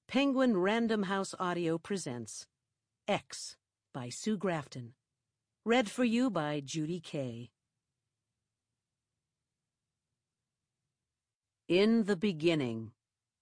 Penguin Random House Audio presents X by Sue Grafton. Read for you by Judy Kay. In the beginning.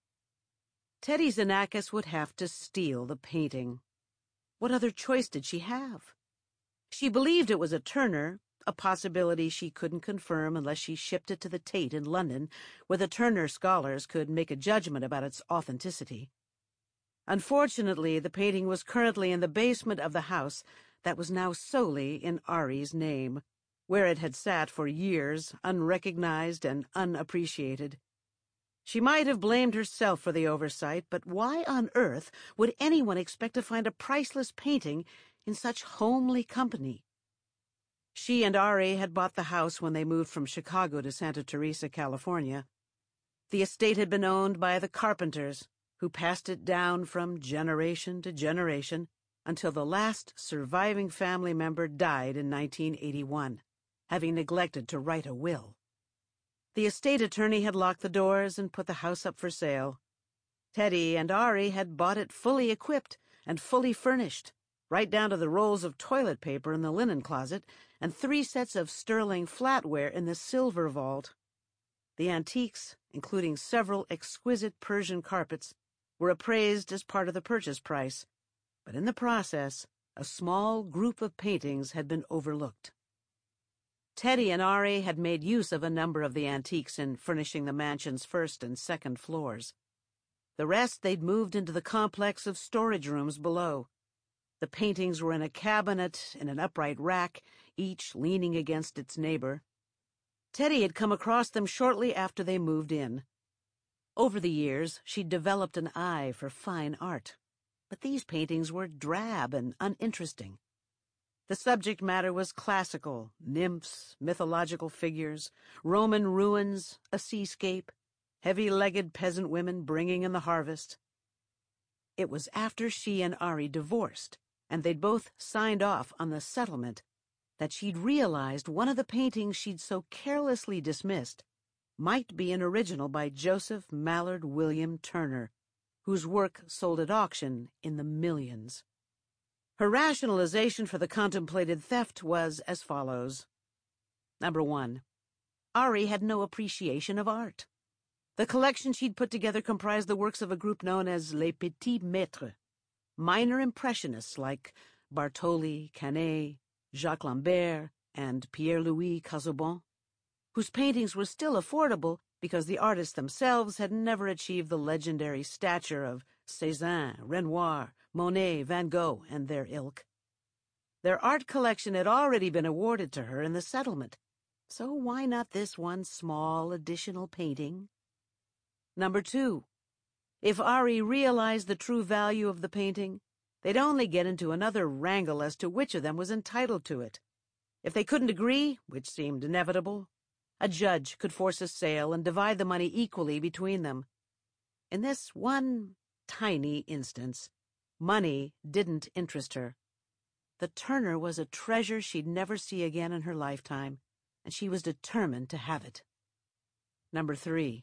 Teddy Xenakis would have to steal the painting. What other choice did she have? She believed it was a Turner, a possibility she couldn't confirm unless she shipped it to the Tate in London, where the Turner scholars could make a judgment about its authenticity. Unfortunately, the painting was currently in the basement of the house that was now solely in Ari's name, where it had sat for years, unrecognized and unappreciated. She might have blamed herself for the oversight, but why on earth would anyone expect to find a priceless painting in such homely company? She and Ari had bought the house when they moved from Chicago to Santa Teresa, California. The estate had been owned by the Carpenters, who passed it down from generation to generation until the last surviving family member died in 1981, having neglected to write a will. The estate attorney had locked the doors and put the house up for sale. Teddy and Ari had bought it fully equipped and fully furnished, right down to the rolls of toilet paper in the linen closet and 3 sets of sterling flatware in the silver vault. The antiques, including several exquisite Persian carpets, were appraised as part of the purchase price, but in the process, a small group of paintings had been overlooked. Teddy and Ari had made use of a number of the antiques in furnishing the mansion's first and second floors. The rest they'd moved into the complex of storage rooms below. The paintings were in a cabinet in an upright rack, each leaning against its neighbor. Teddy had come across them shortly after they moved in. Over the years, she'd developed an eye for fine art, but these paintings were drab and uninteresting. The subject matter was classical: nymphs, mythological figures, Roman ruins, a seascape, heavy-legged peasant women bringing in the harvest. It was after she and Ari divorced, and they'd both signed off on the settlement, that she'd realized one of the paintings she'd so carelessly dismissed might be an original by Joseph Mallard William Turner, whose work sold at auction in the millions. Her rationalization for the contemplated theft was as follows. Number 1. Ari had no appreciation of art. The collection she'd put together comprised the works of a group known as Les Petits Maîtres, minor impressionists like Bartoli, Canet, Jacques Lambert, and Pierre-Louis Casaubon, whose paintings were still affordable because the artists themselves had never achieved the legendary stature of Cézanne, Renoir, Monet, Van Gogh, and their ilk. Their art collection had already been awarded to her in the settlement, so why not this one small additional painting? Number 2. If Ari realized the true value of the painting, they'd only get into another wrangle as to which of them was entitled to it. If they couldn't agree, which seemed inevitable, a judge could force a sale and divide the money equally between them. In this one tiny instance, money didn't interest her. The Turner was a treasure she'd never see again in her lifetime, and she was determined to have it. Number 3.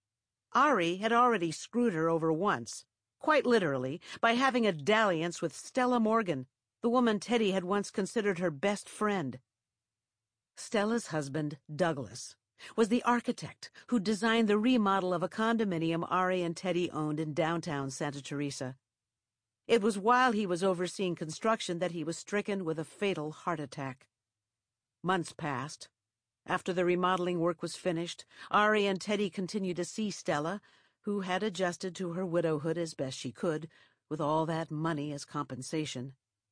Ari had already screwed her over once, quite literally, by having a dalliance with Stella Morgan, the woman Teddy had once considered her best friend. Stella's husband, Douglas, was the architect who designed the remodel of a condominium Ari and Teddy owned in downtown Santa Teresa. It was while he was overseeing construction that he was stricken with a fatal heart attack. Months passed. After the remodeling work was finished, Ari and Teddy continued to see Stella, who had adjusted to her widowhood as best she could, with all that money as compensation.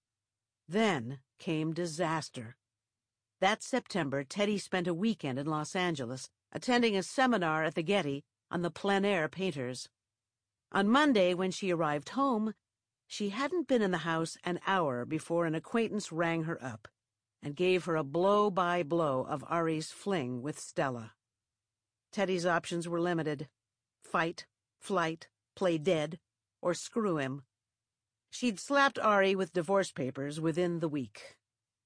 Then came disaster. That September, Teddy spent a weekend in Los Angeles, attending a seminar at the Getty on the plein air painters. On Monday, when she arrived home, she hadn't been in the house an hour before an acquaintance rang her up and gave her a blow-by-blow of Ari's fling with Stella. Teddy's options were limited: fight, flight, play dead, or screw him. She'd slapped Ari with divorce papers within the week.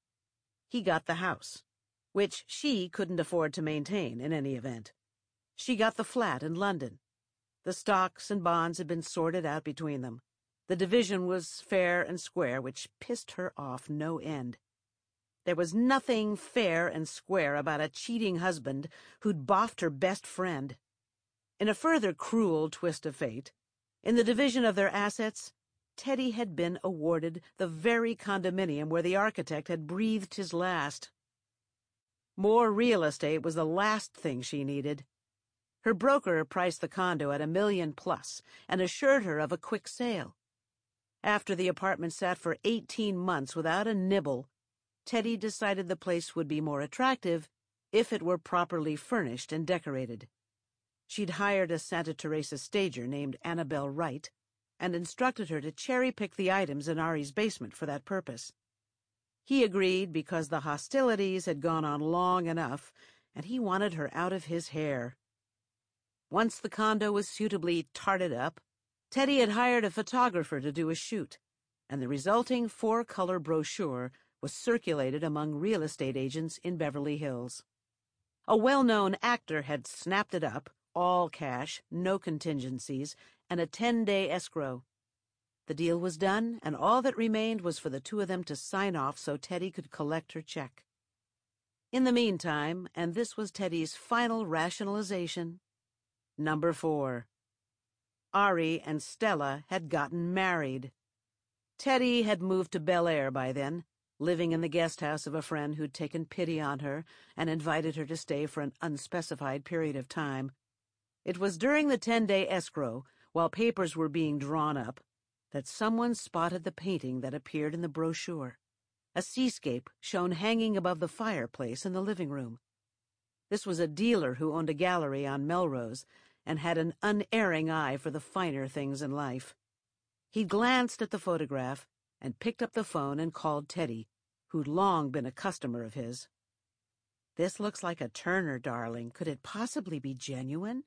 He got the house, which she couldn't afford to maintain in any event. She got the flat in London. The stocks and bonds had been sorted out between them. The division was fair and square, which pissed her off no end. There was nothing fair and square about a cheating husband who'd boffed her best friend. In a further cruel twist of fate, in the division of their assets, Teddy had been awarded the very condominium where the architect had breathed his last. More real estate was the last thing she needed. Her broker priced the condo at $1 million+ and assured her of a quick sale. After the apartment sat for 18 months without a nibble, Teddy decided the place would be more attractive if it were properly furnished and decorated. She'd hired a Santa Teresa stager named Annabelle Wright and instructed her to cherry-pick the items in Ari's basement for that purpose. He agreed because the hostilities had gone on long enough, and he wanted her out of his hair. Once the condo was suitably tarted up, Teddy had hired a photographer to do a shoot, and the resulting 4-color brochure was circulated among real estate agents in Beverly Hills. A well-known actor had snapped it up, all cash, no contingencies, and a 10-day escrow. The deal was done, and all that remained was for the two of them to sign off so Teddy could collect her check. In the meantime, and this was Teddy's final rationalization, Number 4. Ari and Stella had gotten married. Teddy had moved to Bel Air by then, living in the guest house of a friend who'd taken pity on her and invited her to stay for an unspecified period of time. It was during the 10-day escrow, while papers were being drawn up, that someone spotted the painting that appeared in the brochure, a seascape shown hanging above the fireplace in the living room. This was a dealer who owned a gallery on Melrose and had an unerring eye for the finer things in life. He glanced at the photograph and picked up the phone and called Teddy, who'd long been a customer of his. "This looks like a Turner, darling. Could it possibly be genuine?"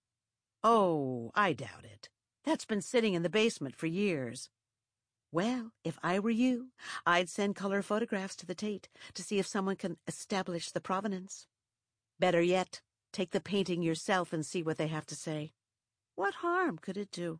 "Oh, I doubt it. That's been sitting in the basement for years." "Well, if I were you, I'd send color photographs to the Tate to see if someone can establish the provenance. Better yet, take the painting yourself and see what they have to say. What harm could it do?"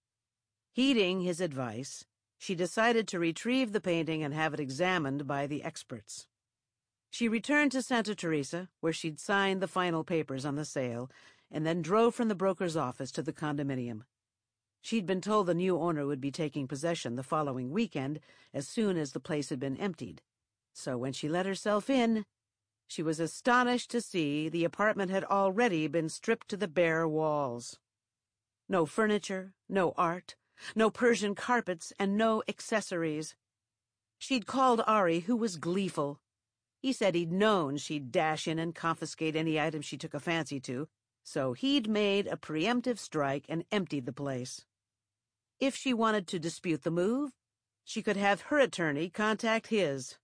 Heeding his advice, she decided to retrieve the painting and have it examined by the experts. She returned to Santa Teresa, where she'd signed the final papers on the sale, and then drove from the broker's office to the condominium. She'd been told the new owner would be taking possession the following weekend as soon as the place had been emptied. So when she let herself in, she was astonished to see the apartment had already been stripped to the bare walls. No furniture, no art, no Persian carpets, and no accessories. She'd called Ari, who was gleeful. He said he'd known she'd dash in and confiscate any item she took a fancy to, so he'd made a preemptive strike and emptied the place. If she wanted to dispute the move, she could have her attorney contact his.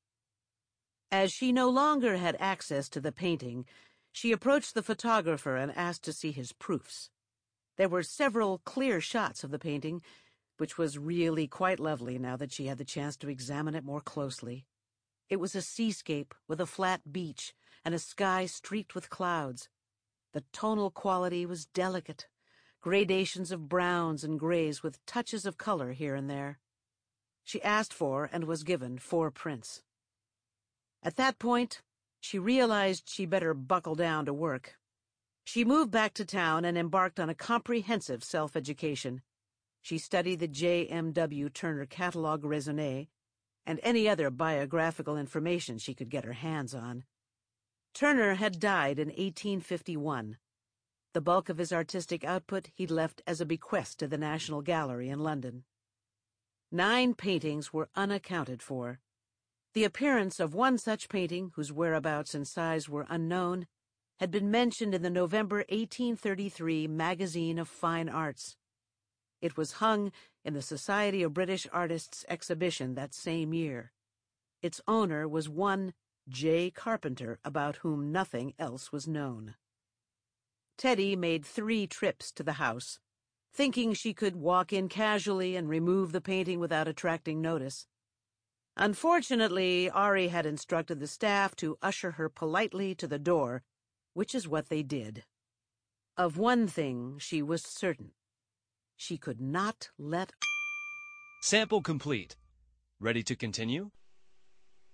As she no longer had access to the painting, she approached the photographer and asked to see his proofs. There were several clear shots of the painting, which was really quite lovely now that she had the chance to examine it more closely. It was a seascape with a flat beach and a sky streaked with clouds. The tonal quality was delicate, gradations of browns and grays with touches of color here and there. She asked for and was given 4 prints. At that point, she realized she better buckle down to work. She moved back to town and embarked on a comprehensive self-education. She studied the J.M.W. Turner Catalogue Raisonné and any other biographical information she could get her hands on. Turner had died in 1851. The bulk of his artistic output he'd left as a bequest to the National Gallery in London. 9 paintings were unaccounted for. The appearance of one such painting, whose whereabouts and size were unknown, had been mentioned in the November 1833 Magazine of Fine Arts. It was hung in the Society of British Artists exhibition that same year. Its owner was one J. Carpenter, about whom nothing else was known. Teddy made 3 trips to the house, thinking she could walk in casually and remove the painting without attracting notice. Unfortunately, Ari had instructed the staff to usher her politely to the door, which is what they did. Of one thing she was certain. She could not let... Sample complete. Ready to continue?